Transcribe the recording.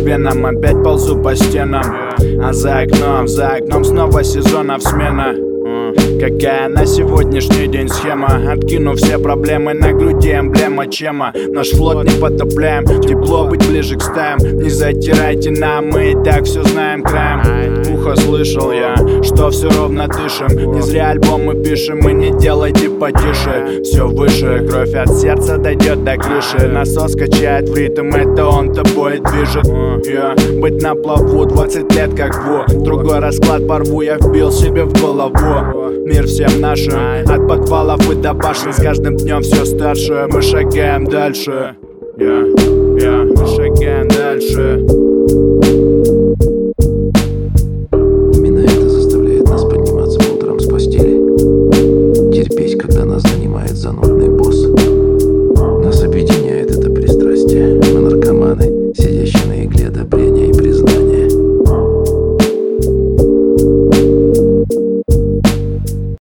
венам. Опять ползу по стенам, а за окном снова сезонов смена. Какая на сегодняшний день схема? Откину все проблемы, на груди эмблема чема. Наш флот не потопляем, тепло быть ближе к стаям. Не затирайте нам, мы и так все знаем краем уха. Слышал я, что все ровно дышим. Не зря альбомы пишем, и не делайте потише. Все выше, кровь от сердца дойдет до крыши. Насос качает в ритм, это он тобой движет. Быть на плаву 20 лет как во. Другой расклад порву, я вбил себе в голову. Мир всем нашим, от подвалов и до башен. С каждым днем все старше, мы шагаем дальше. Мы шагаем дальше.